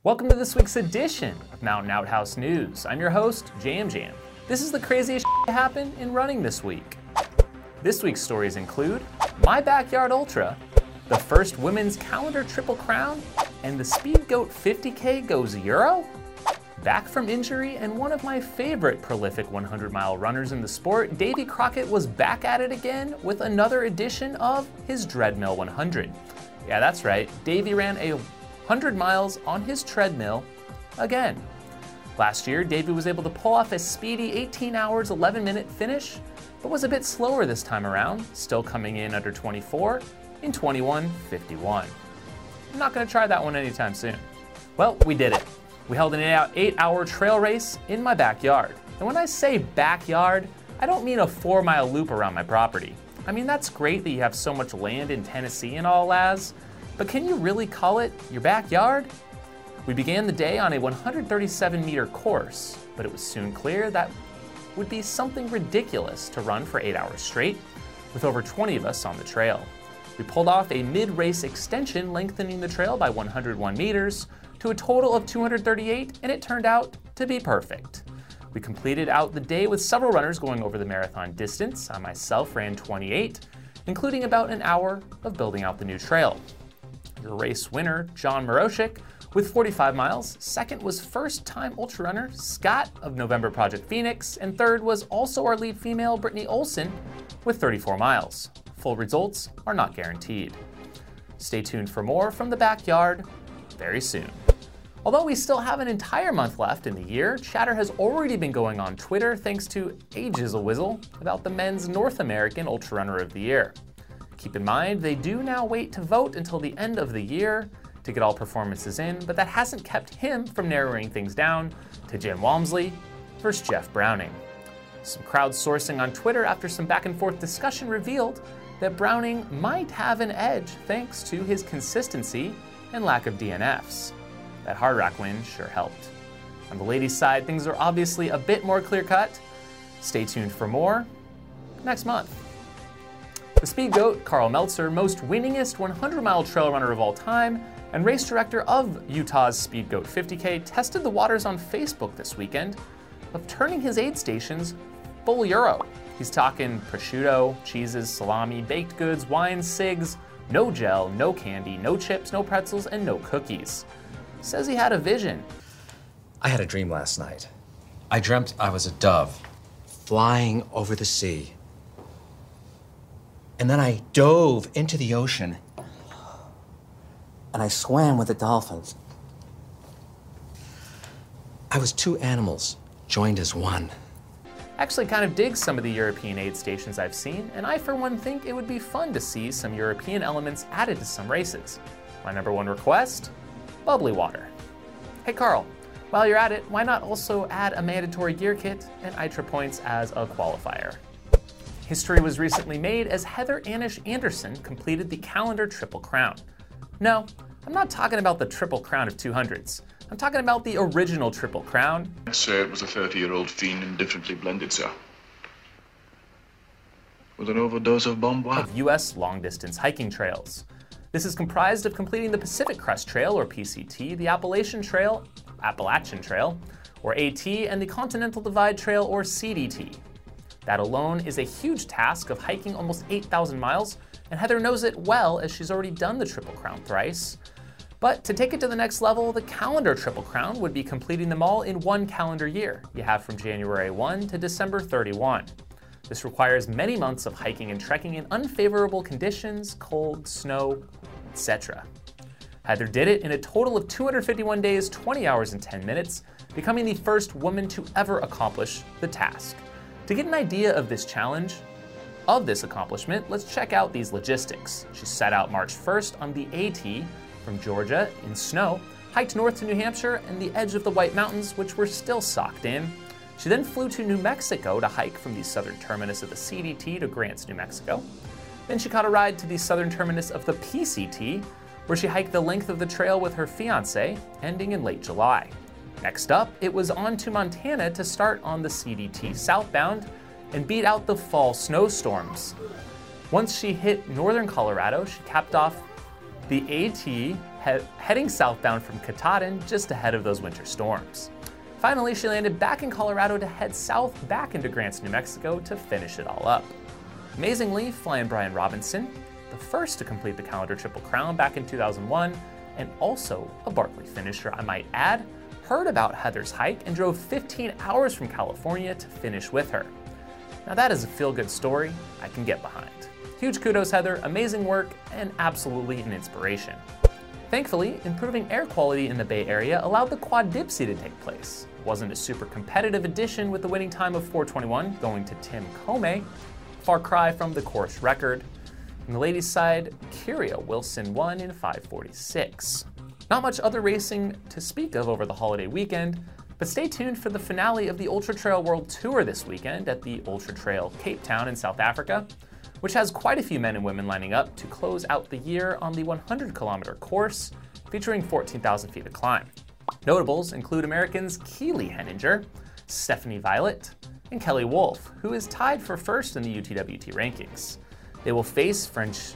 Welcome to this week's edition of Mountain Outhouse News. I'm your host, Jam Jam. This is the craziest shit that happened in running this week. This week's stories include My Backyard Ultra, the first women's calendar Triple Crown, and the Speedgoat 50K goes Euro. Back from injury and one of my favorite prolific 100-mile runners in the sport, Davy Crockett was back at it again with another edition of his Dreadmill 100. Yeah, that's right, Davy ran a 100 miles on his treadmill again. Last year, Davy was able to pull off a speedy 18 hours, 11-minute finish, but was a bit slower this time around, still coming in under 24 in 21:51. I'm not gonna try that one anytime soon. Well, we did it. We held an 8-hour trail race in my backyard. And when I say backyard, I don't mean a 4-mile loop around my property. I mean, that's great that you have so much land in Tennessee and all, Laz, but can you really call it your backyard? We began the day on a 137-meter course, but it was soon clear that would be something ridiculous to run for 8 hours straight, with over 20 of us on the trail. We pulled off a mid-race extension, lengthening the trail by 101 meters to a total of 238, and it turned out to be perfect. We completed out the day with several runners going over the marathon distance. I myself ran 28, including about an hour of building out the new trail. Your race winner, John Moroshik, with 45 miles. Second was first-time ultra runner Scott of November Project Phoenix, and third was also our lead female, Brittany Olsen, with 34 miles. Full results are not guaranteed. Stay tuned for more from the backyard very soon. Although we still have an entire month left in the year, chatter has already been going on Twitter thanks to a Jizzle Whizzle about the men's North American Ultra Runner of the Year. Keep in mind, they do now wait to vote until the end of the year to get all performances in, but that hasn't kept him from narrowing things down to Jim Walmsley versus Jeff Browning. Some crowdsourcing on Twitter after some back and forth discussion revealed that Browning might have an edge thanks to his consistency and lack of DNFs. That Hard Rock win sure helped. On the ladies' side, things are obviously a bit more clear-cut. Stay tuned for more next month. The Speedgoat, Carl Meltzer, most winningest 100-mile trail runner of all time, and race director of Utah's Speedgoat 50K, tested the waters on Facebook this weekend of turning his aid stations full Euro. He's talking prosciutto, cheeses, salami, baked goods, wine, cigs, no gel, no candy, no chips, no pretzels, and no cookies. Says he had a vision. I had a dream last night. I dreamt I was a dove flying over the sea. And then I dove into the ocean and I swam with the dolphins. I was two animals joined as one. Actually kind of dig some of the European aid stations I've seen, and I for one think it would be fun to see some European elements added to some races. My number one request? Bubbly water. Hey Carl, while you're at it, why not also add a mandatory gear kit and ITRA points as a qualifier? History was recently made as Heather Anish Anderson completed the calendar Triple Crown. No, I'm not talking about the Triple Crown of 200s. I'm talking about the original Triple Crown. I'd say it was a 30-year-old fiend indifferently blended, sir. With an overdose of Bon Bois. Of U.S. long-distance hiking trails. This is comprised of completing the Pacific Crest Trail, or PCT, the Appalachian Trail, or AT, and the Continental Divide Trail, or CDT. That alone is a huge task of hiking almost 8,000 miles, and Heather knows it well as she's already done the Triple Crown thrice. But to take it to the next level, the calendar Triple Crown would be completing them all in one calendar year. You have from January 1 to December 31. This requires many months of hiking and trekking in unfavorable conditions, cold, snow, etc. Heather did it in a total of 251 days, 20 hours, and 10 minutes, becoming the first woman to ever accomplish the task. To get an idea of this challenge, of this accomplishment, let's check out these logistics. She set out March 1st on the AT from Georgia in snow, hiked north to New Hampshire and the edge of the White Mountains, which were still socked in. She then flew to New Mexico to hike from the southern terminus of the CDT to Grants, New Mexico. Then she caught a ride to the southern terminus of the PCT, where she hiked the length of the trail with her fiancé, ending in late July. Next up, it was on to Montana to start on the CDT southbound and beat out the fall snowstorms. Once she hit northern Colorado, she capped off the AT heading southbound from Katahdin just ahead of those winter storms. Finally, she landed back in Colorado to head south back into Grants, New Mexico to finish it all up. Amazingly, Flying Brian Robinson, the first to complete the calendar Triple Crown back in 2001, and also a Barkley finisher, I might add, heard about Heather's hike and drove 15 hours from California to finish with her. Now that is a feel-good story I can get behind. Huge kudos, Heather, amazing work, and absolutely an inspiration. Thankfully, improving air quality in the Bay Area allowed the Quad Dipsea to take place. It wasn't a super competitive edition with the winning time of 4:21 going to Tim Comey, far cry from the course record. On the ladies' side, Kyria Wilson won in 5:46. Not much other racing to speak of over the holiday weekend, but stay tuned for the finale of the Ultra Trail World Tour this weekend at the Ultra Trail Cape Town in South Africa, which has quite a few men and women lining up to close out the year on the 100-kilometer course, featuring 14,000 feet of climb. Notables include Americans Keely Henninger, Stephanie Violet, and Kelly Wolf, who is tied for first in the UTWT rankings. They will face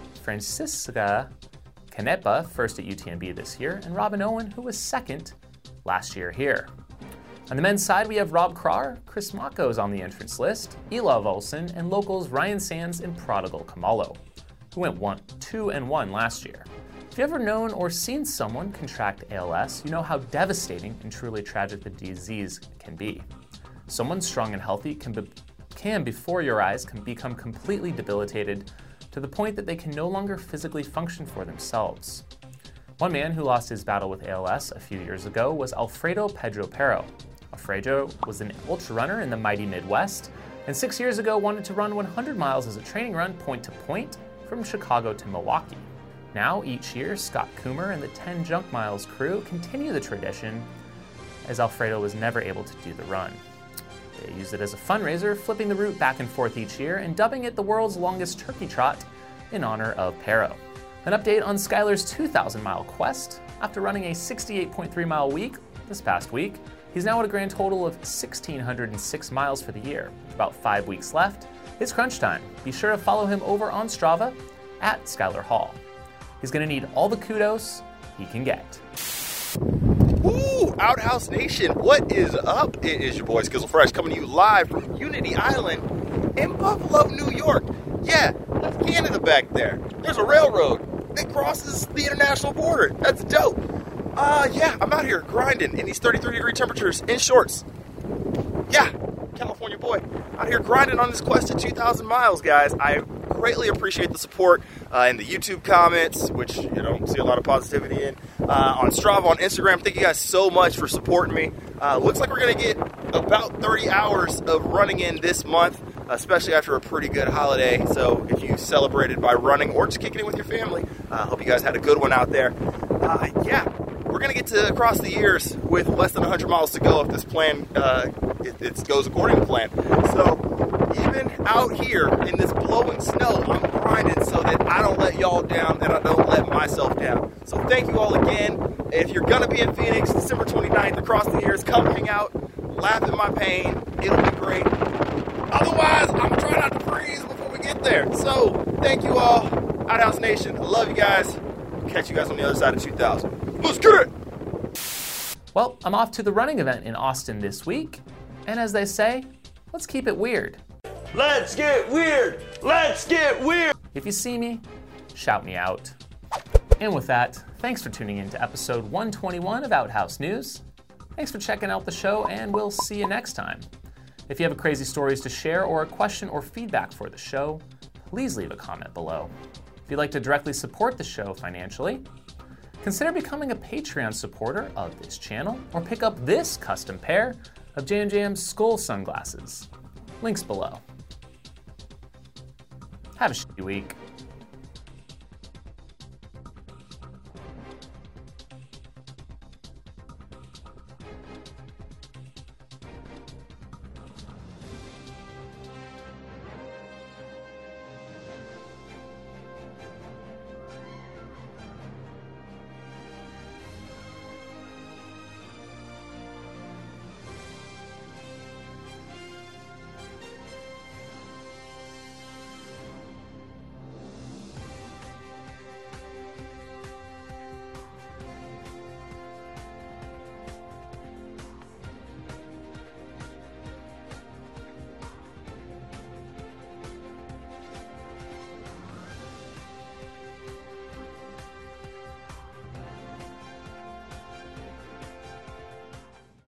Francisca Canepa, first at UTMB this year, and Robin Owen, who was second last year here. On the men's side, we have Rob Krar, Chris Makos on the entrance list, Elov Olsen, and locals Ryan Sands and Prodigal Kamalo, who went 2-1 last year. If you've ever known or seen someone contract ALS, you know how devastating and truly tragic the disease can be. Someone strong and healthy can before your eyes, can become completely debilitated to the point that they can no longer physically function for themselves. One man who lost his battle with ALS a few years ago was Alfredo Pedro Pero. Alfredo was an ultra runner in the mighty Midwest, and 6 years ago wanted to run 100 miles as a training run point to point from Chicago to Milwaukee. Now, each year, Scott Coomer and the 10 Junk Miles crew continue the tradition, as Alfredo was never able to do the run. They use it as a fundraiser, flipping the route back and forth each year and dubbing it the world's longest turkey trot in honor of Pero. An update on Skylar's 2,000-mile quest. After running a 68.3-mile week this past week, he's now at a grand total of 1,606 miles for the year. With about 5 weeks left, it's crunch time. Be sure to follow him over on Strava at Skylar Hall. He's going to need all the kudos he can get. Woo! Outhouse Nation, what is up? It is your boy Skizzle Fresh coming to you live from Unity Island in Buffalo, New York. Yeah, that's Canada back there. There's a railroad that crosses the international border. That's dope. Yeah, I'm out here grinding in these 33-degree temperatures in shorts. Yeah, California boy, out here grinding on this quest to 2,000 miles, guys. I greatly appreciate the support in the YouTube comments, which you don't see a lot of positivity in. On Strava, on Instagram, thank you guys so much for supporting me. Looks like we're going to get about 30 hours of running in this month, especially after a pretty good holiday. So if you celebrated by running or just kicking it with your family, I hope you guys had a good one out there. Yeah, we're going to get to across the years with less than 100 miles to go if this plan it goes according to plan. So even out here in this blowing snow, I'm grinding so that I don't let y'all down and I don't let myself down. So thank you all again. If you're going to be in Phoenix, December 29th, across the years, come hang out, laugh at my pain. It'll be great. Otherwise, I'm trying not to freeze before we get there. So thank you all. Outhouse Nation, I love you guys. Catch you guys on the other side of 2,000. Let's get it! Well, I'm off to the running event in Austin this week, and as they say, let's keep it weird. Let's get weird! Let's get weird! If you see me, shout me out. And with that, thanks for tuning in to episode 121 of Outhouse News. Thanks for checking out the show, and we'll see you next time. If you have crazy stories to share or a question or feedback for the show, please leave a comment below. If you'd like to directly support the show financially, consider becoming a Patreon supporter of this channel or pick up this custom pair of Jam Jam's Skull sunglasses. Links below. Have a shitty week.